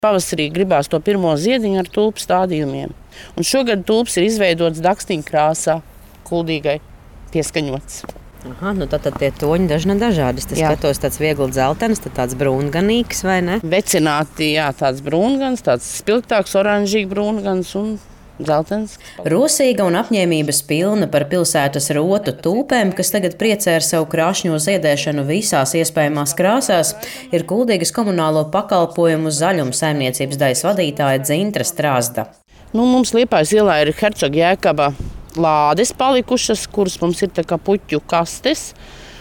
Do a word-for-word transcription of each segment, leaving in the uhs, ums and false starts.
Pavasarī gribās to pirmo ziediņu ar tulpu stādījumiem. Un šogad tulps ir izveidots dakstiņu krāsā, kuldīgai pieskaņots. Aha, nu tad, tad tie toņi dažna dažādi. Es skatos tāds viegli dzeltenis, tad tāds brūnganīgs, vai ne? Vecināti, jā, tāds brūngans, tāds spilgtāks, oranžīgi brūngans un dzeltens. Rosīga un apņēmības pilna par pilsētas rotu tulpēm, kas tagad priecē ar savu krāšņo ziedēšanu visās iespējamās krāsās, ir Kuldīgas komunālo pakalpojumu zaļuma saimniecības daļas vadītāja Dzintra Strazda. Nu, mums Liepājas ielā ir Hercoga Jēkaba lādes palikušas, kuras mums ir tā kā puķu kastes.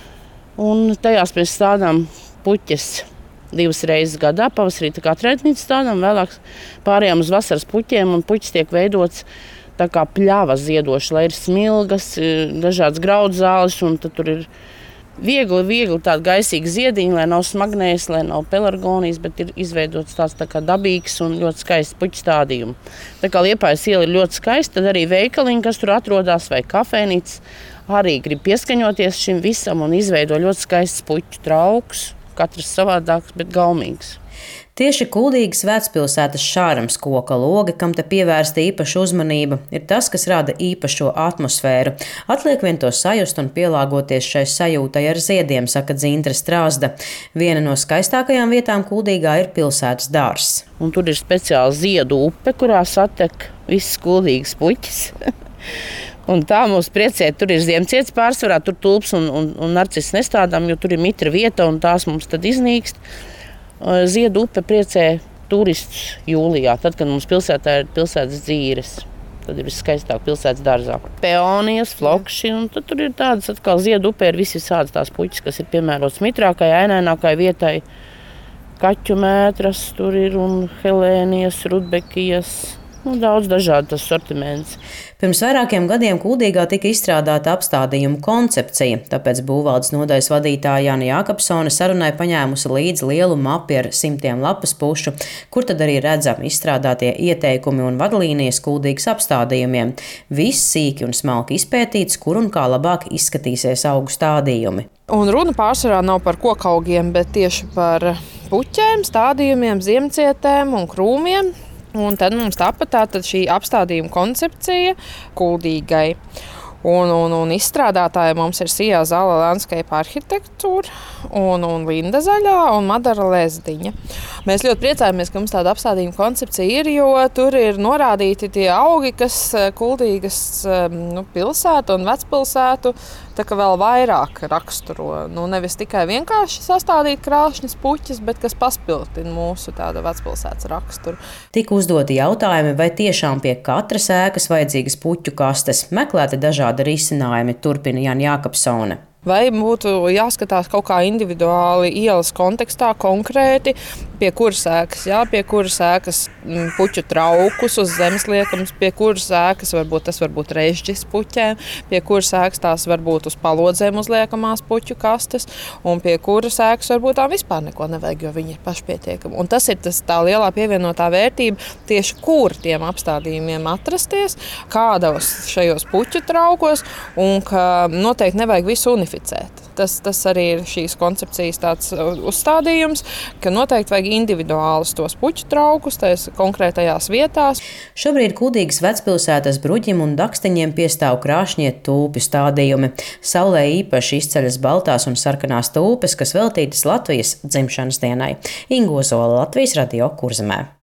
Un tajās mēs stādām puķes divas reizes gadā. Pavasarī tā kā trētnīca stādām, vēlāk pārējām uz vasaras puķiem, un puķis tiek veidots tā kā pļava ziedoši, lai ir smilgas, dažādas graudzāles, un tad tur ir viegli, viegli tādi gaisīgi ziediņi, lai nav smagnējs, lai nav pelargonijas, bet ir izveidots tāds tā kā dabīgs un ļoti skaists puķu stādījumi. Tā kā Liepājas iela ir ļoti skaista, tad arī veikaliņi, kas tur atrodas, vai kafejnīca, arī grib pieskaņoties šim visam un izveido ļoti skaists puķu trauks, katrs savādāks, bet gaumīgs. Tieši Kuldīgas vecpilsētas šārams koka logi, kam te pievērsta īpaša uzmanība, ir tas, kas rada īpašo atmosfēru. Atliek vien to sajust un pielāgoties šai sajūtai ar ziediem, saka Dzintra Strazda. Viena no skaistākajām vietām Kuldīgā ir pilsētas dārzs. Un tur ir speciāla ziedu upe, kurā satek visas Kuldīgas puķis. Un tā mūs priecē, tur ir ziemcietis pārsvarā, tur tulps un, un, un narcis nestādām, jo tur ir mitra vieta un tās mums tad iznīkst. Ziedu upe priecē turistus jūlijā, tad, kad mums pilsētā ir pilsētas dzīres. Tad ir viskaistāk pilsētas dārzā. Peonijas, flokši, un tad tur ir tādas atkal ziedu upē ir visi visādas tās puķis, kas ir piemērots mitrākai, ainainākai vietai. Kaķu mētras tur ir un helēnijas, rudbekijas. Nu, daudz dažādu tas sortiments. Pirms vairākiem gadiem Kuldīgā tika izstrādāta apstādījuma koncepcija, tāpēc būvvaldes nodaļas vadītāja Jāna Jākapsone sarunai paņēmusi līdzi lielu mapi ar simtiem lapas pušu, kur tad arī redzami izstrādātie ieteikumi un vadlīnijas Kuldīgas apstādījumiem. Viss sīki un smalki izpētīts, kur un kā labāk izskatīsies augu stādījumi. Un runa pārsvarā nav par kokaugiem, bet tieši par puķēm, stādījumiem, ziemcietēm un krūmiem. Un tad mums tapa tātad šī apstādījuma koncepcija Kuldīgai. Un, un, un izstrādātāja mums ir Sijā Zala Landscape arhitektūra un, un Linda Zaļā un Madara Lezdiņa. Mēs ļoti priecājamies, ka mums tāda apstādījuma koncepcija ir, jo tur ir norādīti tie augi, kas Kuldīgas nu, pilsētu un vecpilsētu tā kā vēl vairāk raksturo. Nu, nevis tikai vienkārši sastādīt krāšņas puķis, bet kas paspiltina mūsu tāda vecpilsētas raksturu. Tik uzdoti jautājumi, vai tiešām pie katras ēkas vajadzīgas puķu kastes, meklēti dažādi risinājumi, turpina Jāna Jākapsone. Vai būtu jāskatās kaut kā individuāli ielas kontekstā konkrēti, pie kuras ēkas, jā, pie kuras ēkas puķu traukus uz zemes liekams, pie kuras ēkas varbūt tas varbūt režģis puķēm, pie kuras ēkas tās varbūt uz palodzēm uzliekamās puķu kastes, un pie kuras ēkas varbūt tā vispār neko nevajag, jo viņi ir pašpietiekami. Un tas ir tas tā lielā pievienotā vērtība tieši kur tiem apstādījumiem atrasties, kādos šajos puķu traukos, un ka noteikti nevajag visu unificēt. Tas, tas arī ir šīs koncepcijas tāds uzstādījums, ka noteikti vajag individuālus tos puķu traukus tais konkrētajās vietās. Šobrīd Kuldīgas vecpilsētas bruģim un dakstiņiem piestāv krāšņie tulpju stādījumi. Saulē īpaši izceļas baltās un sarkanās tulpes, kas veltītas Latvijas dzimšanas dienai. Inga Ozola, Latvijas radio Kurzemē.